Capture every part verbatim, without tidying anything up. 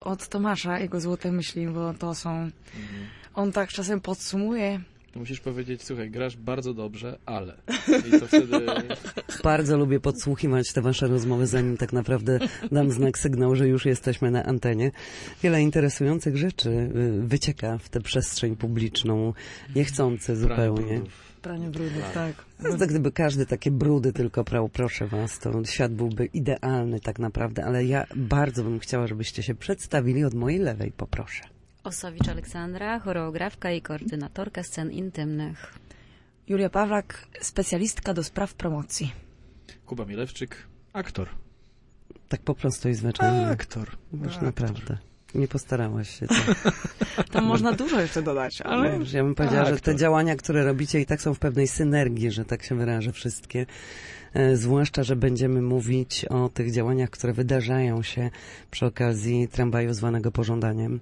od Tomasza, jego złote myśli, bo to są... Mhm. On tak czasem podsumuje. Musisz powiedzieć, słuchaj, grasz bardzo dobrze, ale... I to wtedy... Bardzo lubię podsłuchiwać te wasze rozmowy, zanim tak naprawdę dam znak, sygnał, że już jesteśmy na antenie. Wiele interesujących rzeczy wycieka w tę przestrzeń publiczną, niechcący zupełnie. Pranie brudów, tak. To gdyby każdy takie brudy tylko prał, proszę was, to świat byłby idealny tak naprawdę, ale ja bardzo bym chciała, żebyście się przedstawili. Od mojej lewej poproszę. Osowicz Aleksandra, choreografka i koordynatorka scen intymnych. Julia Pawlak, specjalistka do spraw promocji. Kuba Milewczyk, aktor. Tak po prostu i zwyczajnie. Aktor. Już aktor. Naprawdę. Nie postarałaś się. Tam można dużo jeszcze dodać, ale... Wiesz, ja bym powiedziała, A, że te działania, które robicie, i tak są w pewnej synergii, że tak się wyrażę, wszystkie. E, zwłaszcza, że będziemy mówić o tych działaniach, które wydarzają się przy okazji tramwaju zwanego Pożądaniem.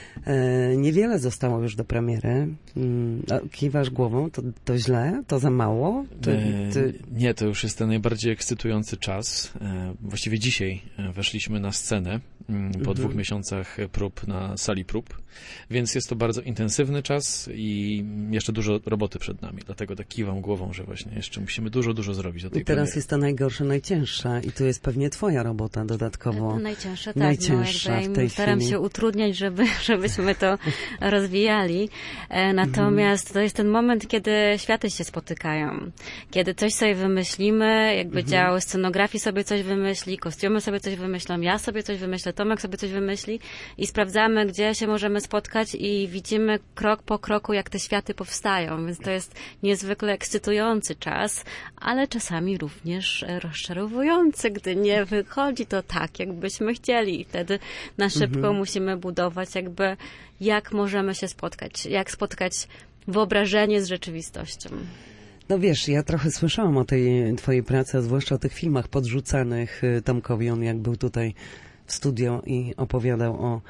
E, niewiele zostało już do premiery. Mm, kiwasz głową, to, to źle? To za mało? Ty, ty... Nie, to już jest ten najbardziej ekscytujący czas. E, właściwie dzisiaj weszliśmy na scenę mm, po mhm. dwóch miesiącach prób na sali prób, więc jest to bardzo intensywny czas i jeszcze dużo roboty przed nami, dlatego tak kiwam głową, że właśnie jeszcze musimy dużo, dużo zrobić do tej I teraz premiery. jest ta najgorsza, najcięższa i tu jest pewnie twoja robota dodatkowo. Najcięższa, tak. Najcięższa no, w tej staram chwili. się utrudniać, żeby, żebyśmy to rozwijali. E, natomiast mhm. to jest ten moment, kiedy światy się spotykają. Kiedy coś sobie wymyślimy, jakby mhm. dział scenografii sobie coś wymyśli, kostiumy sobie coś wymyślą, ja sobie coś wymyślę, Tomek sobie coś wymyśli i sprawdzamy, gdzie się możemy spotkać i widzimy krok po kroku, jak te światy powstają. Więc to jest niezwykle ekscytujący czas, ale czasami również rozczarowujący, gdy nie wychodzi to tak, jakbyśmy chcieli. I wtedy na szybko mhm. musimy budować jakby, jak możemy się spotkać, jak spotkać wyobrażenie z rzeczywistością. No wiesz, ja trochę słyszałam o tej twojej pracy, a zwłaszcza o tych filmach podrzucanych Tomkowi. On jak był tutaj w studio i opowiadał o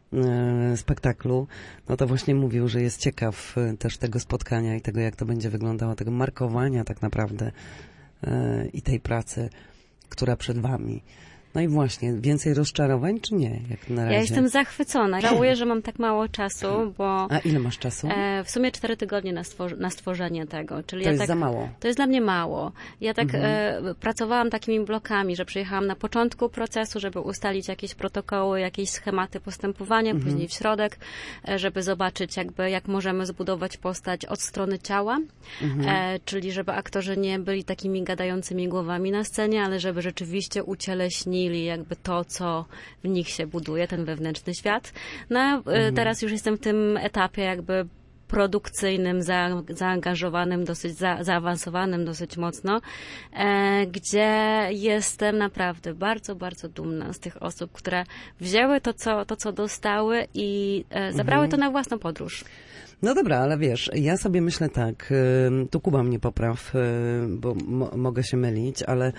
e, spektaklu, no to właśnie mówił, że jest ciekaw też tego spotkania i tego, jak to będzie wyglądało, tego markowania tak naprawdę e, i tej pracy, która przed wami. No i właśnie, więcej rozczarowań, czy nie? Jak na razie? Ja jestem zachwycona. Żałuję, że mam tak mało czasu, bo... A ile masz czasu? E, w sumie cztery tygodnie na, stwor- na stworzenie tego. Czyli to ja jest tak, za mało. To jest dla mnie mało. Ja tak Mhm. e, pracowałam takimi blokami, że przyjechałam na początku procesu, żeby ustalić jakieś protokoły, jakieś schematy postępowania, Mhm. później w środek, e, żeby zobaczyć jakby, jak możemy zbudować postać od strony ciała, Mhm. e, czyli żeby aktorzy nie byli takimi gadającymi głowami na scenie, ale żeby rzeczywiście ucieleśnili jakby to, co w nich się buduje, ten wewnętrzny świat. No mhm. teraz już jestem w tym etapie jakby produkcyjnym, za, zaangażowanym, dosyć za, zaawansowanym dosyć mocno, e, gdzie jestem naprawdę bardzo, bardzo dumna z tych osób, które wzięły to, co, to, co dostały i e, zabrały mhm. to na własną podróż. No dobra, ale wiesz, ja sobie myślę tak, tu Kuba mnie popraw, bo mo- mogę się mylić, ale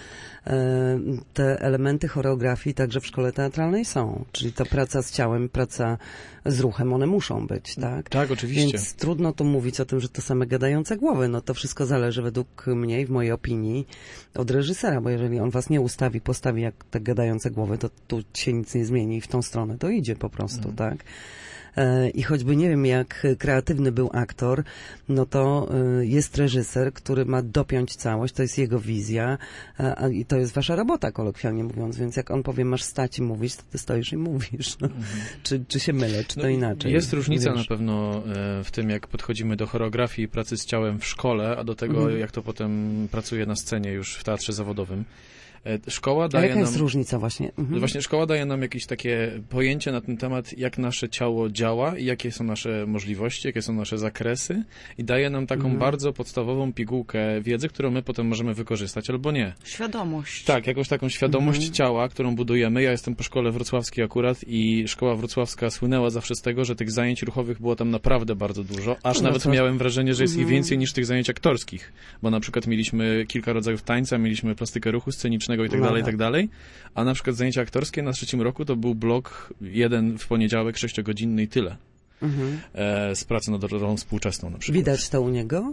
te elementy choreografii także w szkole teatralnej są, czyli ta praca z ciałem, praca z ruchem, one muszą być, tak? Tak, oczywiście. Więc trudno tu mówić o tym, że to same gadające głowy, no to wszystko zależy według mnie, w mojej opinii, od reżysera, bo jeżeli on was nie ustawi, postawi jak te gadające głowy, to tu się nic nie zmieni i w tą stronę to idzie po prostu, mm. tak? I choćby nie wiem, jak kreatywny był aktor, no to jest reżyser, który ma dopiąć całość, to jest jego wizja i to jest wasza robota, kolokwialnie mówiąc, więc jak on powie, masz stać i mówić, to ty stoisz i mówisz. No. Mhm. Czy, czy się mylę, czy to no, inaczej? Jest różnica wiesz? Na pewno w tym, jak podchodzimy do choreografii i pracy z ciałem w szkole, a do tego, mhm. jak to potem pracuje na scenie już w teatrze zawodowym. Szkoła daje A jaka nam, jest różnica właśnie? Mhm. Właśnie szkoła daje nam jakieś takie pojęcie na ten temat, jak nasze ciało działa i jakie są nasze możliwości, jakie są nasze zakresy i daje nam taką mhm. bardzo podstawową pigułkę wiedzy, którą my potem możemy wykorzystać albo nie. Świadomość. Tak, jakąś taką świadomość mhm. ciała, którą budujemy. Ja jestem po szkole wrocławskiej akurat i szkoła wrocławska słynęła zawsze z tego, że tych zajęć ruchowych było tam naprawdę bardzo dużo, aż no nawet to... miałem wrażenie, że jest mhm. ich więcej niż tych zajęć aktorskich, bo na przykład mieliśmy kilka rodzajów tańca, mieliśmy plastykę ruchu scenicznego i tak dalej, i tak dalej. A na przykład zajęcia aktorskie na trzecim roku to był blok jeden w poniedziałek, sześciogodzinny i tyle. Mhm. E, z pracy nad rolą współczesną na przykład. Widać to u niego?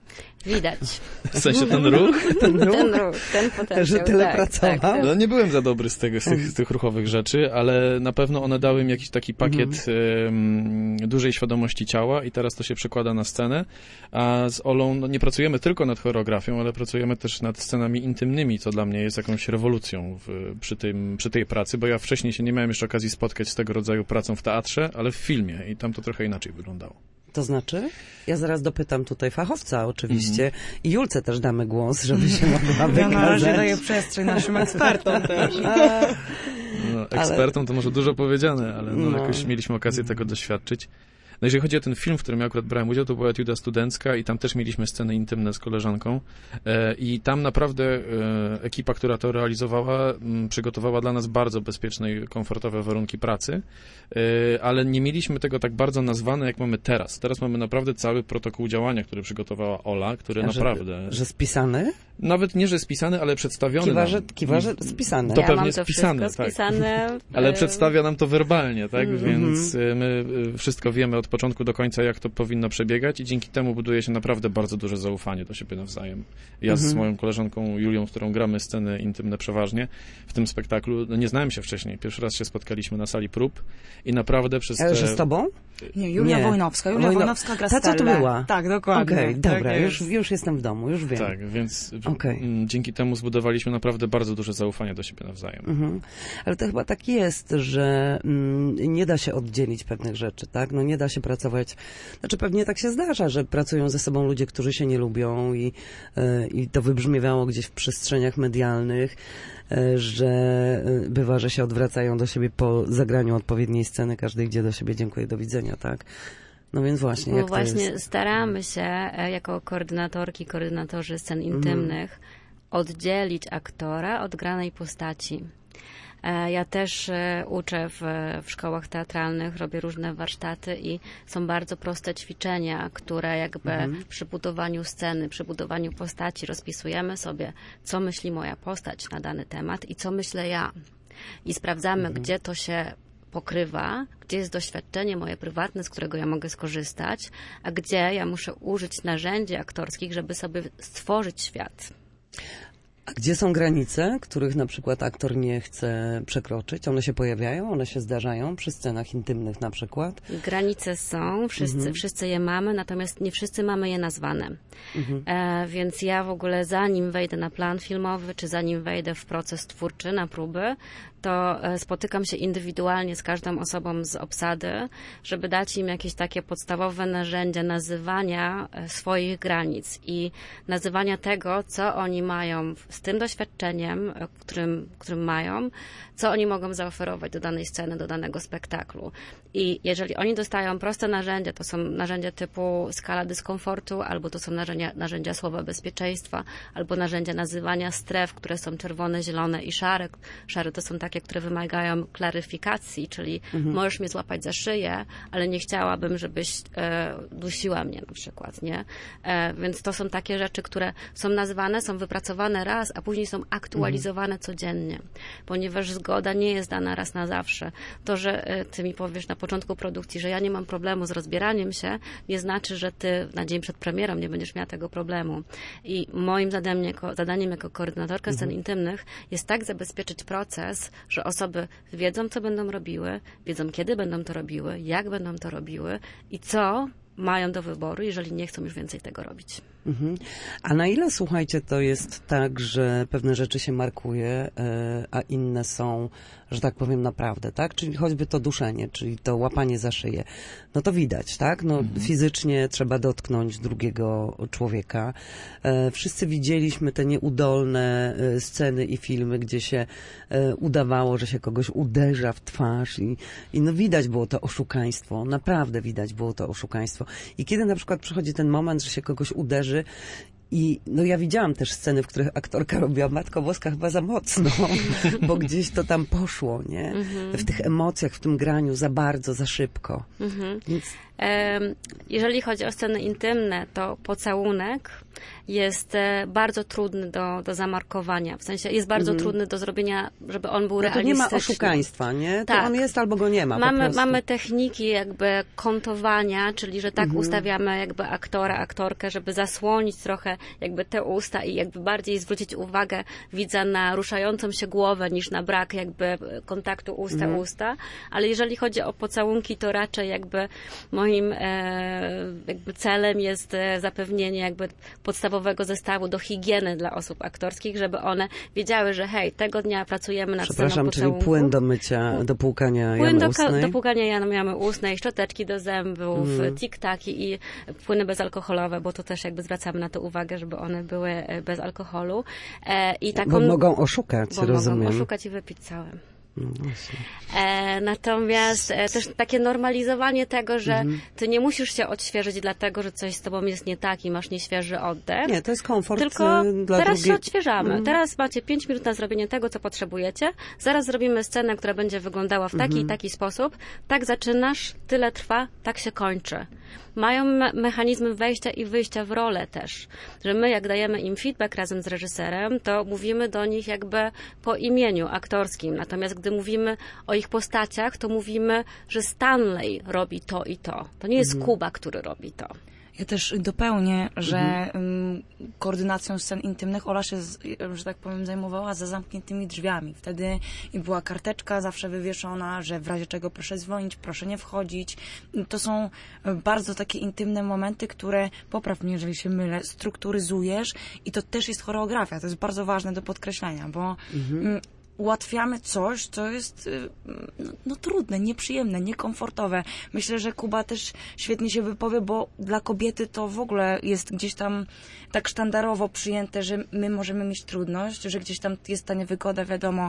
Widać. W sensie ten ruch? Ten ruch? Ten ruch, ten potencjał. Że tyle tak, pracował? tak, No nie byłem za dobry z, tego, z, tych, z tych ruchowych rzeczy, ale na pewno one dały mi jakiś taki pakiet um, dużej świadomości ciała i teraz to się przekłada na scenę, a z Olą no, nie pracujemy tylko nad choreografią, ale pracujemy też nad scenami intymnymi, co dla mnie jest jakąś rewolucją w, przy, tym, przy tej pracy, bo ja wcześniej się nie miałem jeszcze okazji spotkać z tego rodzaju pracą w teatrze, ale w filmie i tam to trochę inaczej wyglądało. To znaczy? Ja zaraz dopytam tutaj fachowca oczywiście mm. i Julce też damy głos, żeby się mogła wykazać. Ja na razie daję przestrzeń naszym ekspertom też. No, ekspertom ale... to może dużo powiedziane, ale no, no. jakoś mieliśmy okazję mm. tego doświadczyć. No jeżeli chodzi o ten film, w którym ja akurat brałem udział, to była etiuda studencka i tam też mieliśmy sceny intymne z koleżanką e, i tam naprawdę e, ekipa, która to realizowała, m, przygotowała dla nas bardzo bezpieczne i komfortowe warunki pracy, e, ale nie mieliśmy tego tak bardzo nazwane, jak mamy teraz. Teraz mamy naprawdę cały protokół działania, który przygotowała Ola, który A naprawdę... Że, że spisany? Nawet nie, że spisany, ale przedstawiony Kiwa, nam. że, kiwa, że spisane. To ja pewnie mam to spisane, tak. spisane. Ale przedstawia nam to werbalnie, tak? Mm-hmm. Więc my wszystko wiemy od początku do końca, jak to powinno przebiegać i dzięki temu buduje się naprawdę bardzo duże zaufanie do siebie nawzajem. Ja mm-hmm. z moją koleżanką Julią, z którą gramy sceny intymne przeważnie w tym spektaklu, no nie znałem się wcześniej. Pierwszy raz się spotkaliśmy na sali prób i naprawdę przez te... Że z tobą? Nie, Julia nie. Wojnowska. Julia Wojno... Wojnowska gra Ta, co tu Stellę. była? Tak, dokładnie. Okej, okay, dobra, tak już, już jestem w domu, już wiem. Tak, więc okay. dzięki temu zbudowaliśmy naprawdę bardzo duże zaufanie do siebie nawzajem. Mhm. Ale to chyba tak jest, że mm, nie da się oddzielić pewnych rzeczy, tak? No nie da się pracować, znaczy pewnie tak się zdarza, że pracują ze sobą ludzie, którzy się nie lubią i, yy, i to wybrzmiewało gdzieś w przestrzeniach medialnych, yy, że yy, bywa, że się odwracają do siebie po zagraniu odpowiedniej sceny, każdy idzie do siebie, dziękuję, do widzenia, tak? No więc właśnie, Bo jak właśnie to jest? staramy się jako koordynatorki, koordynatorzy scen intymnych mm. oddzielić aktora od granej postaci. Ja też uczę w, w szkołach teatralnych, robię różne warsztaty i są bardzo proste ćwiczenia, które jakby mhm. przy budowaniu sceny, przy budowaniu postaci rozpisujemy sobie, co myśli moja postać na dany temat i co myślę ja. I sprawdzamy, mhm. gdzie to się pokrywa, gdzie jest doświadczenie moje prywatne, z którego ja mogę skorzystać, a gdzie ja muszę użyć narzędzi aktorskich, żeby sobie stworzyć świat. A gdzie są granice, których na przykład aktor nie chce przekroczyć? One się pojawiają, one się zdarzają przy scenach intymnych na przykład? Granice są, wszyscy, mhm. wszyscy je mamy, natomiast nie wszyscy mamy je nazwane. Mhm. E, więc ja w ogóle zanim wejdę na plan filmowy, czy zanim wejdę w proces twórczy, na próby, to spotykam się indywidualnie z każdą osobą z obsady, żeby dać im jakieś takie podstawowe narzędzia nazywania swoich granic i nazywania tego, co oni mają z tym doświadczeniem, którym, którym mają, co oni mogą zaoferować do danej sceny, do danego spektaklu. I jeżeli oni dostają proste narzędzia, to są narzędzia typu skala dyskomfortu, albo to są narzędzia, narzędzia słowa bezpieczeństwa, albo narzędzia nazywania stref, które są czerwone, zielone i szare. Szare to są takie, które wymagają klaryfikacji, czyli mhm. możesz mnie złapać za szyję, ale nie chciałabym, żebyś e, dusiła mnie na przykład, nie? E, więc to są takie rzeczy, które są nazwane, są wypracowane raz, a później są aktualizowane mhm. codziennie, ponieważ zgoda nie jest dana raz na zawsze. To, że e, ty mi powiesz na początku produkcji, że ja nie mam problemu z rozbieraniem się, nie znaczy, że ty na dzień przed premierą nie będziesz miała tego problemu. I moim zadaniem jako, zadaniem jako koordynatorka mhm. scen intymnych jest tak zabezpieczyć proces, że osoby wiedzą, co będą robiły, wiedzą, kiedy będą to robiły, jak będą to robiły i co mają do wyboru, jeżeli nie chcą już więcej tego robić. Mhm. A na ile, słuchajcie, to jest tak, że pewne rzeczy się markuje, a inne są, że tak powiem, naprawdę, tak? Czyli choćby to duszenie, czyli to łapanie za szyję. No to widać, tak? No mhm. fizycznie trzeba dotknąć drugiego człowieka. Wszyscy widzieliśmy te nieudolne sceny i filmy, gdzie się udawało, że się kogoś uderza w twarz i, i no widać było to oszukaństwo. Naprawdę widać było to oszukaństwo. I kiedy na przykład przychodzi ten moment, że się kogoś uderzy, i no ja widziałam też sceny, w których aktorka robiła Matko Boska chyba za mocno, bo gdzieś to tam poszło, nie? W tych emocjach, w tym graniu za bardzo, za szybko. Mhm. Więc... Jeżeli chodzi o sceny intymne, to pocałunek jest bardzo trudny do, do zamarkowania. W sensie jest bardzo mm. trudny do zrobienia, żeby on był no to realistyczny. nie ma oszukaństwa, nie? To tak. on jest albo go nie ma. Mamy, mamy techniki jakby kontowania, czyli że tak mm. ustawiamy jakby aktora, aktorkę, żeby zasłonić trochę jakby te usta i jakby bardziej zwrócić uwagę widza na ruszającą się głowę niż na brak jakby kontaktu usta-usta. Mm. Ale jeżeli chodzi o pocałunki, to raczej jakby moim e, jakby celem jest zapewnienie jakby podstawowego zestawu do higieny dla osób aktorskich, żeby one wiedziały, że hej, tego dnia pracujemy nad sceną pocałunku. Przepraszam, czyli płyn do mycia, do płukania Płyn jamy do, ustnej? do płukania jamy ustnej, szczoteczki do zębów, mm. tik-taki i płyny bezalkoholowe, bo to też jakby zwracamy na to uwagę, żeby one były bez alkoholu. E, i taką, bo mogą oszukać, bo rozumiem. mogą oszukać i wypić całe. No e, natomiast e, też takie normalizowanie tego, że mhm. ty nie musisz się odświeżyć dlatego, że coś z tobą jest nie tak i masz nieświeży oddech. Nie, to jest komfort tylko dla teraz drugiej... się odświeżamy. Mhm. Teraz macie pięć minut na zrobienie tego, co potrzebujecie. Zaraz zrobimy scenę, która będzie wyglądała w taki mhm. i taki sposób. Tak zaczynasz, tyle trwa, tak się kończy. Mają me- mechanizmy wejścia i wyjścia w rolę też. Że my, jak dajemy im feedback razem z reżyserem, to mówimy do nich jakby po imieniu aktorskim. Natomiast gdy mówimy o ich postaciach, to mówimy, że Stanley robi to i to. To nie jest mhm. Kuba, który robi to. Ja też dopełnię, że mhm. um, koordynacją scen intymnych Ola się, że tak powiem, zajmowała za zamkniętymi drzwiami. Wtedy była karteczka zawsze wywieszona, że w razie czego proszę dzwonić, proszę nie wchodzić. To są bardzo takie intymne momenty, które, popraw mnie, jeżeli się mylę, strukturyzujesz i to też jest choreografia. To jest bardzo ważne do podkreślenia, bo mhm. ułatwiamy coś, co jest no, no trudne, nieprzyjemne, niekomfortowe. Myślę, że Kuba też świetnie się wypowie, bo dla kobiety to w ogóle jest gdzieś tam tak sztandarowo przyjęte, że my możemy mieć trudność, że gdzieś tam jest ta niewygoda, wiadomo,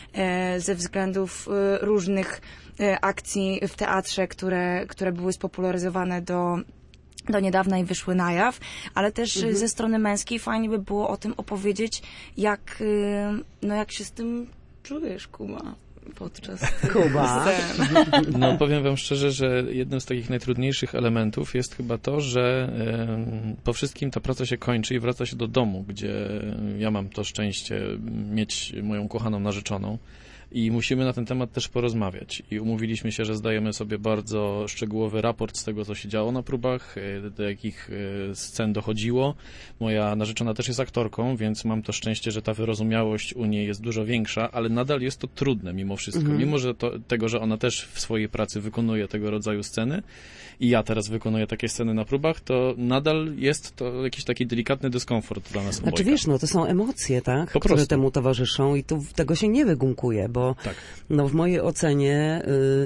e, ze względów e, różnych e, akcji w teatrze, które, które były spopularyzowane do do niedawna i wyszły na jaw, ale też mhm. ze strony męskiej fajnie by było o tym opowiedzieć, jak, no jak się z tym czujesz, Kuba, podczas Kuba. scen. No powiem wam szczerze, że jednym z takich najtrudniejszych elementów jest chyba to, że e, po wszystkim ta praca się kończy i wraca się do domu, gdzie ja mam to szczęście mieć moją kochaną narzeczoną. I musimy na ten temat też porozmawiać. I umówiliśmy się, że zdajemy sobie bardzo szczegółowy raport z tego, co się działo na próbach, do jakich scen dochodziło. Moja narzeczona też jest aktorką, więc mam to szczęście, że ta wyrozumiałość u niej jest dużo większa, ale nadal jest to trudne mimo wszystko. Mhm. Mimo że to, tego, że ona też w swojej pracy wykonuje tego rodzaju sceny i ja teraz wykonuję takie sceny na próbach, to nadal jest to jakiś taki delikatny dyskomfort dla nas obojga. Znaczy wiesz, no to są emocje, tak, po które prostu temu towarzyszą i tu tego się nie wygumkuje, bo tak. no w mojej ocenie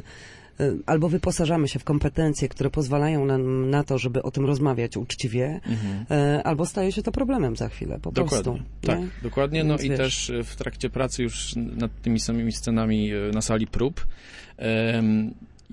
y, y, albo wyposażamy się w kompetencje, które pozwalają nam na to, żeby o tym rozmawiać uczciwie, mhm. y, albo staje się to problemem za chwilę, po dokładnie. prostu. Tak, nie? dokładnie. No Więc i wiesz. też w trakcie pracy już nad tymi samymi scenami na sali prób um,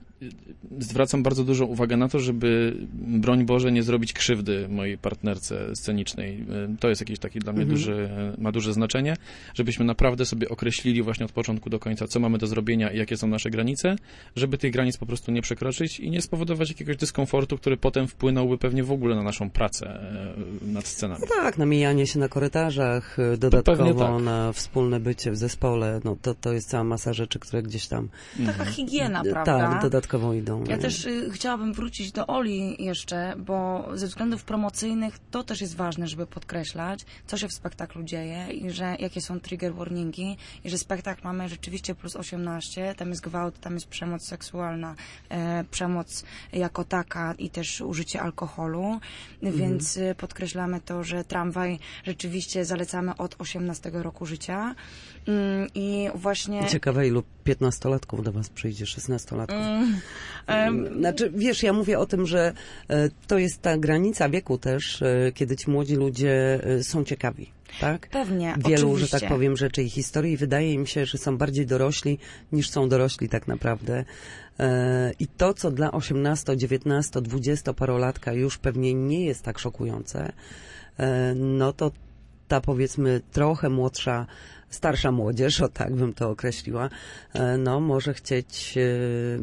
zwracam bardzo dużą uwagę na to, żeby, broń Boże, nie zrobić krzywdy mojej partnerce scenicznej. To jest jakieś takie dla mnie mhm. duży, ma duże znaczenie, żebyśmy naprawdę sobie określili właśnie od początku do końca, co mamy do zrobienia i jakie są nasze granice, żeby tych granic po prostu nie przekroczyć i nie spowodować jakiegoś dyskomfortu, który potem wpłynąłby pewnie w ogóle na naszą pracę nad scenami. No tak, na mijanie się na korytarzach, dodatkowo tak. na wspólne bycie w zespole, no to, to jest cała masa rzeczy, które gdzieś tam... Taka higiena, prawda? Tak, dodatkowo idą. Ja też y, chciałabym wrócić do Oli jeszcze, bo ze względów promocyjnych to też jest ważne, żeby podkreślać, co się w spektaklu dzieje i że jakie są trigger warningi i że spektakl mamy rzeczywiście plus osiemnaście, tam jest gwałt, tam jest przemoc seksualna, e, przemoc jako taka i też użycie alkoholu, mhm. więc y, podkreślamy to, że tramwaj rzeczywiście zalecamy od osiemnastego roku życia mm, i właśnie... Ciekawe, ilu piętnastolatków do was przyjdzie, szesnastolatków. Mm. Um, Znaczy, wiesz, ja mówię o tym, że e, to jest ta granica wieku też, e, kiedy ci młodzi ludzie e, są ciekawi, tak? Pewnie, Wielu, oczywiście. że tak powiem, rzeczy i historii i wydaje im się, że są bardziej dorośli, niż są dorośli tak naprawdę. E, I to, co dla osiemnasto, dziewiętnasto, dwudziestoparolatka już pewnie nie jest tak szokujące, e, no to ta, powiedzmy, trochę młodsza, starsza młodzież, o tak bym to określiła, no może chcieć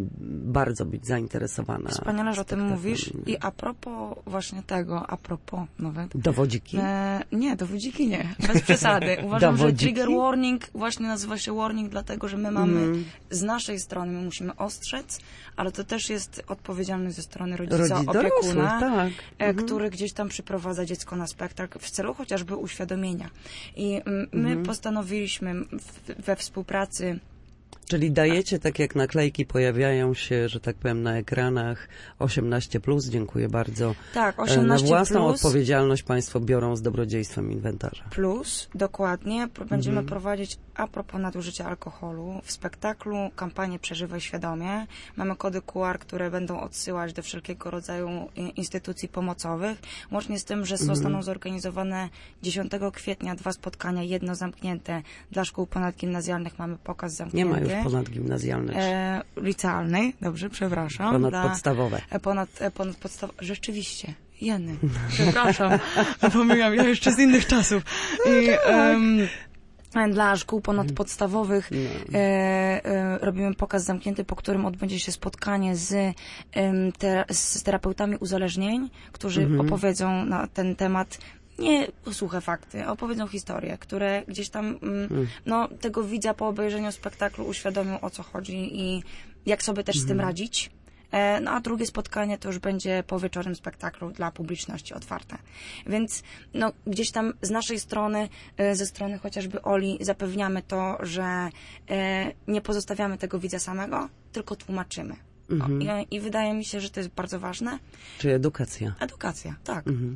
bardzo być zainteresowana. Wspaniale, że o tym spektaklem. mówisz. I a propos właśnie tego, a propos nawet. Dowodziki? E, nie, dowodziki nie. Bez przesady. Uważam, Dowodziki? że trigger warning właśnie nazywa się warning, dlatego, że my mamy Mm. z naszej strony, my musimy ostrzec, ale to też jest odpowiedzialność ze strony rodzica, Rodzic opiekuna, dorosłych, tak. e, Mhm. który gdzieś tam przyprowadza dziecko na spektakl w celu chociażby uświadomienia. I mm, my Mhm. postanowiliśmy w, we współpracy Czyli dajecie, tak jak naklejki pojawiają się, że tak powiem, na ekranach osiemnaście plus, dziękuję bardzo. tak, E, osiemnaście Na własną plus, odpowiedzialność Państwo biorą z dobrodziejstwem inwentarza. plus, dokładnie, pro- będziemy Mhm. prowadzić a propos nadużycia alkoholu w spektaklu kampanię Przeżywaj Świadomie. Mamy kody Q R, które będą odsyłać do wszelkiego rodzaju i- instytucji pomocowych, łącznie z tym, że Mhm. zostaną zorganizowane dziesiątego kwietnia dwa spotkania, jedno zamknięte dla szkół ponadgimnazjalnych, mamy pokaz Nie zamknięty. ma już ponadgimnazjalnych, E, licealnej, dobrze, przepraszam. ponadpodstawowe. Dla, e, ponad, e, ponad podstaw... Rzeczywiście, Jeny. Przepraszam, pomyliłam, ja jeszcze z innych czasów. I, em, dla szkół ponadpodstawowych No. e, e, robimy pokaz zamknięty, po którym odbędzie się spotkanie z, em, te, z terapeutami uzależnień, którzy Mhm. opowiedzą na ten temat nie suche fakty, opowiedzą historie, które gdzieś tam mm, no, tego widza po obejrzeniu spektaklu uświadomią, o co chodzi i jak sobie też z tym radzić. E, No a drugie spotkanie to już będzie po wieczornym spektaklu dla publiczności otwarte. Więc no, gdzieś tam z naszej strony, e, ze strony chociażby Oli, zapewniamy to, że e, nie pozostawiamy tego widza samego, tylko tłumaczymy. Mhm. O, i, I wydaje mi się, że to jest bardzo ważne. Czy edukacja? Edukacja, tak. Mhm.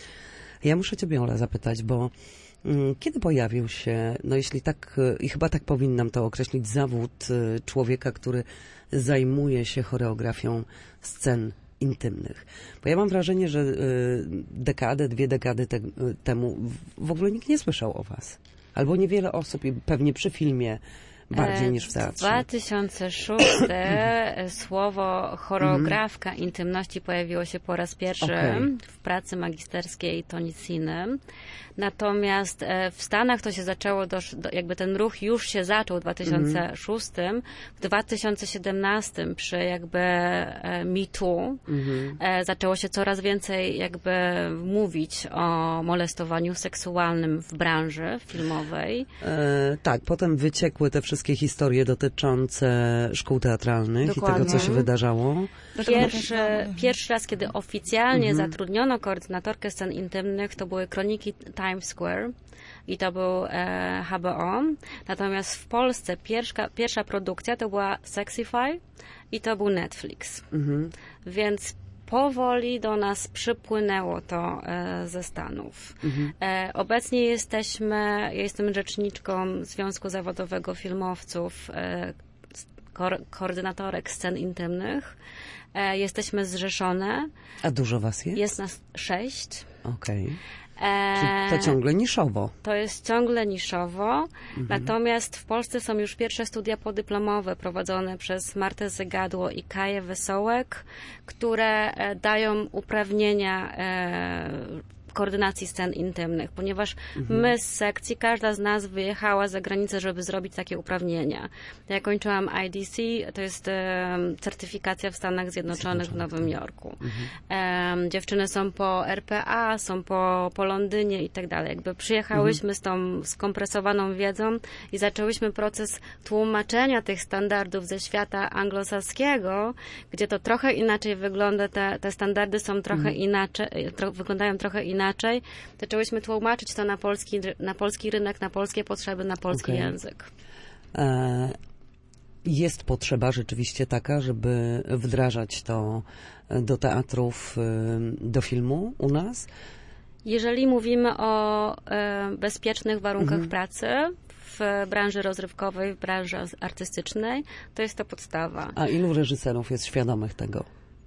Ja muszę Ciebie, Ola, zapytać, bo mm, kiedy pojawił się, no jeśli tak, y, i chyba tak powinnam to określić, zawód y, człowieka, który zajmuje się choreografią scen intymnych? Bo ja mam wrażenie, że y, dekadę, dwie dekady te, y, temu w- w ogóle nikt nie słyszał o Was. Albo niewiele osób i pewnie przy filmie bardziej niż w W teatrze. dwa tysiące szóstym słowo choreografka intymności pojawiło się po raz pierwszy Okej. w pracy magisterskiej Toni Siny. Natomiast e, w Stanach to się zaczęło, dosz, do, jakby ten ruch już się zaczął w dwa tysiące szóstym. W dwa tysiące siedemnastym przy jakby e, Me Too Mhm. e, zaczęło się coraz więcej jakby mówić o molestowaniu seksualnym w branży filmowej. E, tak, potem wyciekły te wszystkie historie dotyczące szkół teatralnych i Dokładnie. tego, co się wydarzało. Dlatego Pierwszy, mówię, pierwszy raz, kiedy oficjalnie Mhm. zatrudniono koordynatorkę scen intymnych, to były Kroniki Times Square i to był e, H B O. Natomiast w Polsce pierwsza, pierwsza produkcja to była Sexify i to był Netflix. Mhm. Więc powoli do nas przypłynęło to e, ze Stanów. Mhm. E, obecnie jesteśmy, ja jestem rzeczniczką Związku Zawodowego Filmowców, e, ko- koordynatorek scen intymnych. E, jesteśmy zrzeszone. A dużo Was jest? Jest nas sześć. Okej. E, Czyli to ciągle niszowo. to jest ciągle niszowo, Mhm. natomiast w Polsce są już pierwsze studia podyplomowe prowadzone przez Martę Zygadło i Kaję Wesołek, które e, dają uprawnienia e, koordynacji scen intymnych, ponieważ Mhm. my z sekcji, każda z nas wyjechała za granicę, żeby zrobić takie uprawnienia. Ja kończyłam I D C, to jest e, certyfikacja w Stanach Zjednoczonych w Nowym Jorku. E, dziewczyny są po R P A, są po, po Londynie i tak dalej. Jakby przyjechałyśmy z tą skompresowaną wiedzą i zaczęłyśmy proces tłumaczenia tych standardów ze świata anglosaskiego, gdzie to trochę inaczej wygląda, te, te standardy są trochę inaczej, tro, wyglądają trochę inaczej. Zaczęłyśmy tłumaczyć to na polski, na polski rynek, na polskie potrzeby, na polski Okej. język. E, jest potrzeba rzeczywiście taka, żeby wdrażać to do teatrów, y, do filmu u nas. Jeżeli mówimy o e, bezpiecznych warunkach Mhm. pracy w branży rozrywkowej, w branży artystycznej, to jest to podstawa. A ilu reżyserów jest świadomych tego?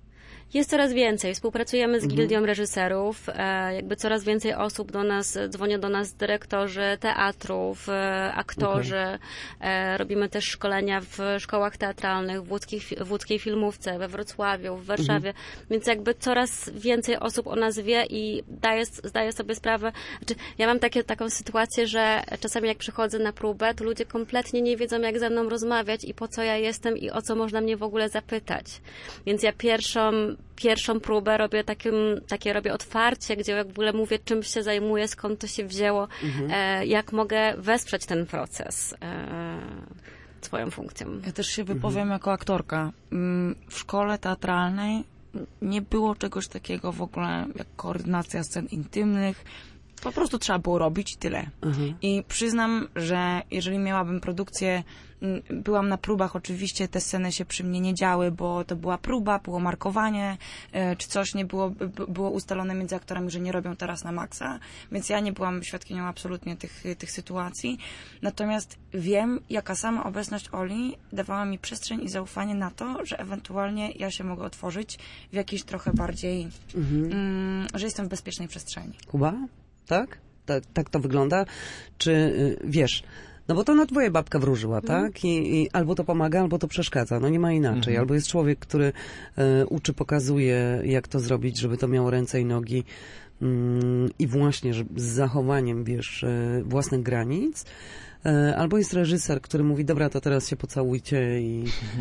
Jest coraz więcej. Współpracujemy z mhm. Gildią Reżyserów. E, jakby coraz więcej osób do nas, dzwonią do nas dyrektorzy teatrów, e, aktorzy. Okay. E, robimy też szkolenia w szkołach teatralnych, w, łódzkich, w łódzkiej filmówce, we Wrocławiu, w Warszawie. Mhm. Więc jakby coraz więcej osób o nas wie i daje, zdaje sobie sprawę. Znaczy, ja mam takie, taką sytuację, że czasami jak przychodzę na próbę, to ludzie kompletnie nie wiedzą, jak ze mną rozmawiać i po co ja jestem i o co można mnie w ogóle zapytać. Więc ja pierwszą Pierwszą próbę robię takim, takie robię otwarcie, gdzie w ogóle mówię, czym się zajmuję, skąd to się wzięło, mhm. e, jak mogę wesprzeć ten proces e, swoją funkcją. Ja też się wypowiem mhm. jako aktorka. W szkole teatralnej nie było czegoś takiego w ogóle jak koordynacja scen intymnych. Po prostu trzeba było robić i tyle. Mhm. I przyznam, że jeżeli miałabym produkcję, byłam na próbach, oczywiście te sceny się przy mnie nie działy, bo to była próba, było markowanie, czy coś nie było, było ustalone między aktorami, że nie robią teraz na maksa, więc ja nie byłam świadkiem absolutnie tych, tych sytuacji. Natomiast wiem, jaka sama obecność Oli dawała mi przestrzeń i zaufanie na to, że ewentualnie ja się mogę otworzyć w jakiejś trochę bardziej, mhm. mm, że jestem w bezpiecznej przestrzeni. Kuba? Tak? Tak, tak to wygląda? Czy y, wiesz, no bo to na twoje babka wróżyła, mm. tak? I, I albo to pomaga, albo to przeszkadza. No nie ma inaczej. Mm-hmm. Albo jest człowiek, który y, uczy, pokazuje, jak to zrobić, żeby to miało ręce i nogi y, i właśnie że z zachowaniem, wiesz, y, własnych granic. Albo jest reżyser, który mówi, dobra, to teraz się pocałujcie i,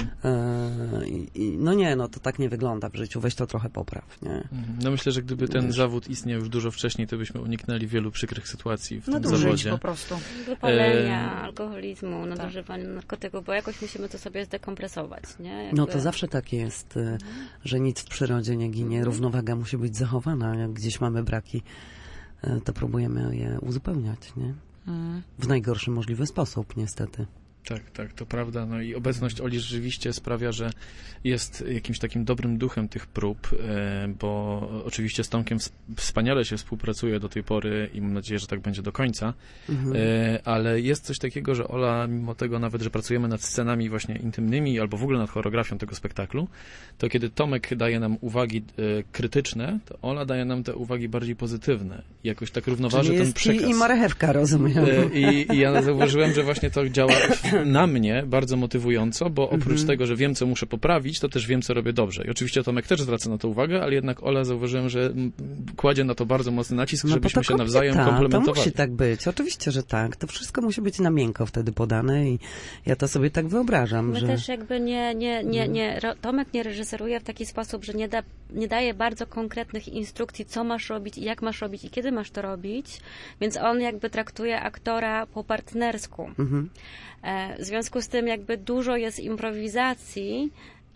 mhm. e, i, i no nie, no to tak nie wygląda w życiu, weź to trochę popraw, nie? No myślę, że gdyby ten Wiesz. zawód istniał już dużo wcześniej, to byśmy uniknęli wielu przykrych sytuacji w no tym zawodzie. po prostu. Wypalenia, e... alkoholizmu, nadużywania tak. narkotyków, bo jakoś musimy to sobie zdekompresować, nie? Jakby... No to zawsze tak jest, mhm. że nic w przyrodzie nie ginie, równowaga musi być zachowana, jak gdzieś mamy braki, to próbujemy je uzupełniać, nie? W najgorszy możliwy sposób, niestety. Tak, tak, to prawda. No i obecność Oli rzeczywiście sprawia, że jest jakimś takim dobrym duchem tych prób, bo oczywiście z Tomkiem wspaniale się współpracuje do tej pory i mam nadzieję, że tak będzie do końca, mhm. ale jest coś takiego, że Ola, mimo tego nawet, że pracujemy nad scenami właśnie intymnymi albo w ogóle nad choreografią tego spektaklu, to kiedy Tomek daje nam uwagi krytyczne, to Ola daje nam te uwagi bardziej pozytywne. I jakoś tak równoważy Czyli ten jest przekaz. I, i marchewka, rozumiem. I, I ja zauważyłem, że właśnie to działa na mnie bardzo motywująco, bo oprócz mm-hmm. tego, że wiem, co muszę poprawić, to też wiem, co robię dobrze. I oczywiście Tomek też zwraca na to uwagę, ale jednak Ola zauważyłem, że kładzie na to bardzo mocny nacisk, no żebyśmy się nawzajem kobieta, komplementowali. To musi tak być. Oczywiście, że tak. To wszystko musi być na miękko wtedy podane i ja to sobie tak wyobrażam. My że... też jakby nie, nie, nie, nie, Tomek nie reżyseruje w taki sposób, że nie, da, nie daje bardzo konkretnych instrukcji, co masz robić i jak masz robić i kiedy masz to robić, więc on jakby traktuje aktora po partnersku. Mhm. W związku z tym jakby dużo jest improwizacji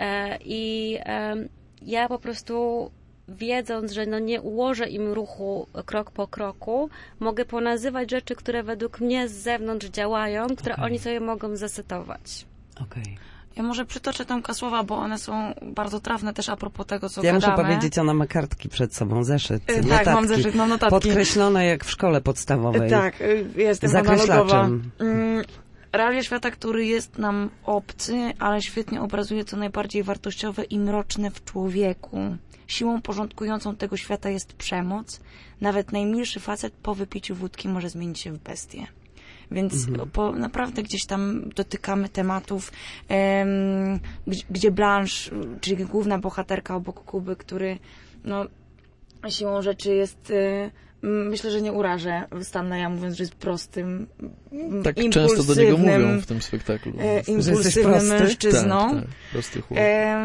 i ja po prostu wiedząc, że no nie ułożę im ruchu krok po kroku, mogę ponazywać rzeczy, które według mnie z zewnątrz działają, które okay. oni sobie mogą zasetować. Okej. Okay. Ja może przytoczę Tomka słowa, bo one są bardzo trafne też a propos tego, co ja gadamy. Ja muszę powiedzieć, ona ma kartki przed sobą, zeszyt, tak, notatki, mam zeszyt, mam notatki. Podkreślone jak w szkole podstawowej. Tak, jestem analogowa. Realia świata, który jest nam obcy, ale świetnie obrazuje co najbardziej wartościowe i mroczne w człowieku. Siłą porządkującą tego świata jest przemoc. Nawet najmilszy facet po wypiciu wódki może zmienić się w bestię. Więc mhm. po, naprawdę gdzieś tam dotykamy tematów, em, gdzie, gdzie Blanche, czyli główna bohaterka obok Kuby, który no, siłą rzeczy jest... Y, myślę, że nie urażę Stanleya, mówiąc, że jest prostym, tak często do niego mówią w tym spektaklu. E, impulsywnym mężczyzną. Tak, tak, prosty chłop. E,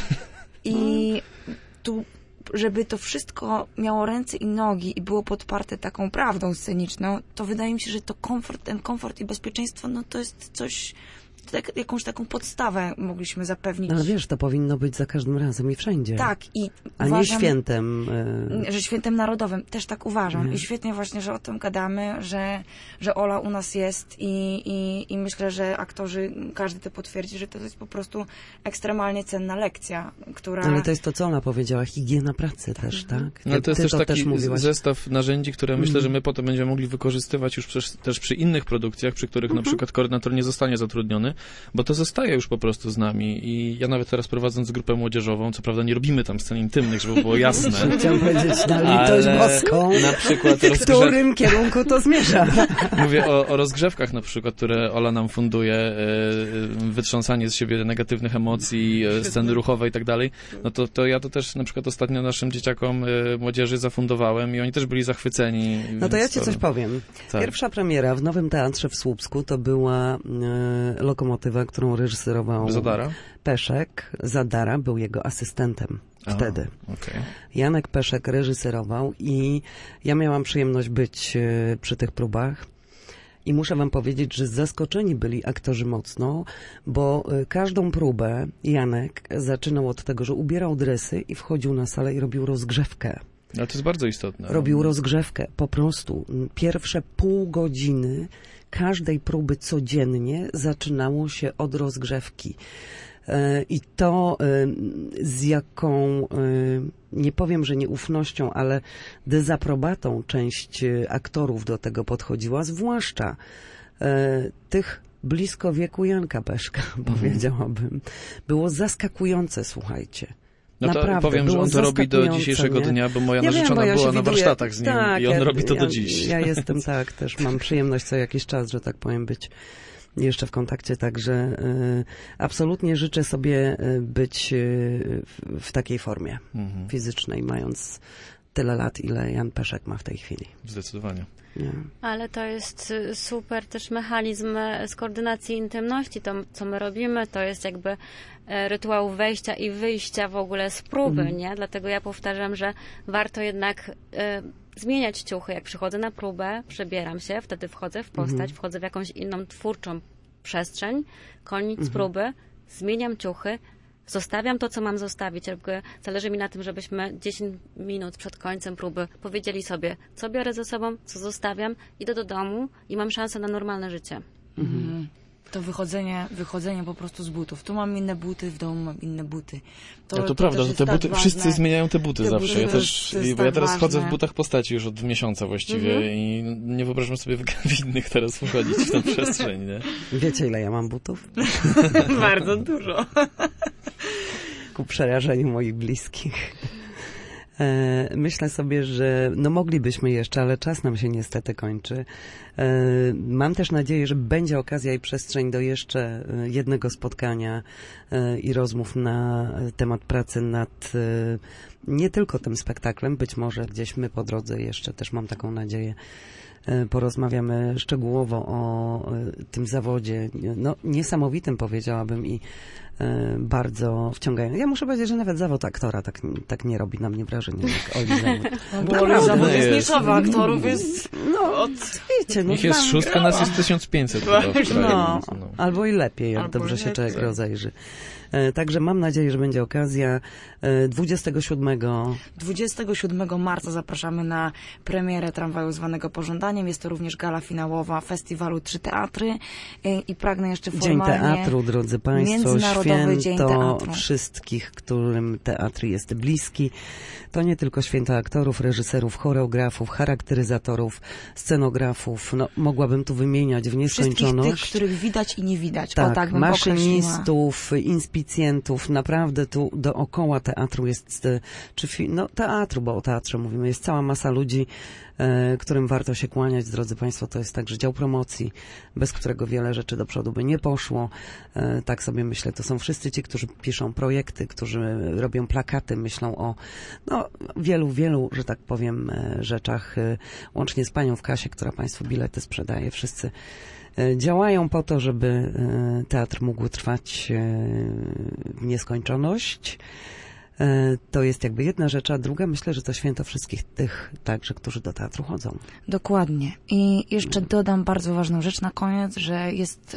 I tu, żeby to wszystko miało ręce i nogi i było podparte taką prawdą sceniczną, to wydaje mi się, że to komfort, ten komfort i bezpieczeństwo, no to jest coś... Tak, jakąś taką podstawę mogliśmy zapewnić. Ale wiesz, to powinno być za każdym razem i wszędzie. Tak. I A uważam, nie świętem. Y... Że świętem narodowym. Też tak uważam. Nie. I świetnie właśnie, że o tym gadamy, że, że Ola u nas jest i, i, i myślę, że aktorzy, każdy to potwierdzi, że to jest po prostu ekstremalnie cenna lekcja, która... Ale to jest to, co ona powiedziała, higiena pracy tak. też, tak? Ty, Ale to jest też to taki też zestaw narzędzi, które mm. myślę, że my potem będziemy mogli wykorzystywać już przecież, też przy innych produkcjach, przy których mm-hmm. na przykład koordynator nie zostanie zatrudniony, bo to zostaje już po prostu z nami i ja nawet teraz prowadząc grupę młodzieżową, co prawda nie robimy tam scen intymnych, żeby było jasne. Chciałam powiedzieć na litość boską, na przykład w rozgrze... którym kierunku to zmierza. Mówię o, o rozgrzewkach na przykład, które Ola nam funduje, yy, wytrząsanie z siebie negatywnych emocji, yy, sceny ruchowe i tak dalej, no to, to ja to też na przykład ostatnio naszym dzieciakom yy, młodzieży zafundowałem i oni też byli zachwyceni. No to ja ci to... coś powiem. Tak. Pierwsza premiera w Nowym Teatrze w Słupsku to była yy, Lokomotywa, którą reżyserował Zadara? Peszek. Zadara był jego asystentem. Wtedy. O, okay. Janek Peszek reżyserował i ja miałam przyjemność być y, przy tych próbach i muszę wam powiedzieć, że zaskoczeni byli aktorzy mocno, bo y, każdą próbę Janek zaczynał od tego, że ubierał dresy i wchodził na salę i robił rozgrzewkę. Ale to jest bardzo istotne. Robił rozgrzewkę, po prostu. Pierwsze pół godziny każdej próby codziennie zaczynało się od rozgrzewki. I to z jaką, nie powiem, że nieufnością, ale dezaprobatą część aktorów do tego podchodziła, zwłaszcza tych blisko wieku Janka Peszka, mhm. powiedziałabym. Było zaskakujące, słuchajcie. No to Naprawdę, powiem, że on to robi do dzisiejszego nie? dnia, bo moja ja narzeczona wiem, bo ja była na warsztatach z nim tak, i on ja, robi to ja, do dziś. Ja jestem tak, też mam przyjemność co jakiś czas, że tak powiem, być jeszcze w kontakcie, także y, absolutnie życzę sobie być y, w, w takiej formie mhm. fizycznej, mając tyle lat, ile Jan Peszek ma w tej chwili. Zdecydowanie. Nie. Ale to jest super też mechanizm z koordynacji intymności. To, co my robimy, to jest jakby rytuał wejścia i wyjścia w ogóle z próby, mm. nie? Dlatego ja powtarzam, że warto jednak y, zmieniać ciuchy. Jak przychodzę na próbę, przebieram się, wtedy wchodzę w postać, mm. wchodzę w jakąś inną twórczą przestrzeń, koniec mm. próby, zmieniam ciuchy, zostawiam to, co mam zostawić. Jakby zależy mi na tym, żebyśmy dziesięć minut przed końcem próby powiedzieli sobie, co biorę ze sobą, co zostawiam, idę do domu i mam szansę na normalne życie. Mhm. To wychodzenie, wychodzenie po prostu z butów. Tu mam inne buty, w domu mam inne buty. To, no to, to prawda, że te tak buty, ważne. Wszyscy zmieniają te buty te zawsze. Buty ja też, bo tak ja teraz ważne. chodzę w butach postaci już od miesiąca właściwie mhm. i nie wyobrażam sobie w innych teraz wchodzić w tę przestrzeń, nie? Wiecie, ile ja mam butów? Bardzo dużo. Ku przerażeniu moich bliskich. Myślę sobie, że no moglibyśmy jeszcze, ale czas nam się niestety kończy. Mam też nadzieję, że będzie okazja i przestrzeń do jeszcze jednego spotkania i rozmów na temat pracy nad nie tylko tym spektaklem, być może gdzieś my po drodze jeszcze też mam taką nadzieję. Porozmawiamy szczegółowo o tym zawodzie, no niesamowitym powiedziałabym i bardzo wciągającym. Ja muszę powiedzieć, że nawet zawód aktora tak, tak nie robi na mnie wrażenia jak Oli zawód. No bo Oli zawód jest niszowy, aktorów jest... No, od... wiecie, no, niech jest szóstka, nas jest tysiąc pięćset. No, no, albo i lepiej, jak albo dobrze się człowiek rozejrzy. Także mam nadzieję, że będzie okazja. dwudziestego siódmego dwudziestego siódmego marca zapraszamy na premierę Tramwaju zwanego Pożądaniem. Jest to również gala finałowa festiwalu Trzy Teatry i pragnę jeszcze formalnie... Dzień Teatru, drodzy Państwo, Międzynarodowy Dzień święto Teatru. Wszystkich, którym teatr jest bliski. To nie tylko święto aktorów, reżyserów, choreografów, charakteryzatorów, scenografów. No, mogłabym tu wymieniać w nieskończoność. Wszystkich tych, których widać i nie widać. Tak, o, tak bym maszynistów, inspicjentów. Naprawdę tu dookoła teatru jest, czy no teatru, bo o teatrze mówimy, jest cała masa ludzi, e, którym warto się kłaniać, drodzy Państwo. To jest także dział promocji, bez którego wiele rzeczy do przodu by nie poszło. E, tak sobie myślę, to są wszyscy ci, którzy piszą projekty, którzy robią plakaty, myślą o no, wielu, wielu, że tak powiem, rzeczach, e, łącznie z panią w kasie, która Państwu bilety sprzedaje. Wszyscy działają po to, żeby teatr mógł trwać w nieskończoność. To jest jakby jedna rzecz, a druga myślę, że to święto wszystkich tych także, którzy do teatru chodzą. Dokładnie. I jeszcze dodam bardzo ważną rzecz na koniec, że jest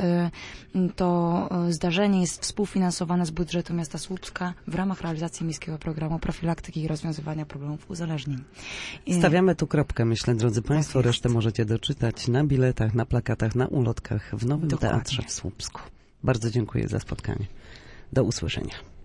to zdarzenie jest współfinansowane z budżetu miasta Słupska w ramach realizacji miejskiego programu profilaktyki i rozwiązywania problemów uzależnień. I... Stawiamy tu kropkę, myślę, drodzy Państwo. Tak resztę możecie doczytać na biletach, na plakatach, na ulotkach w Nowym Dokładnie. Teatrze w Słupsku. Bardzo dziękuję za spotkanie. Do usłyszenia.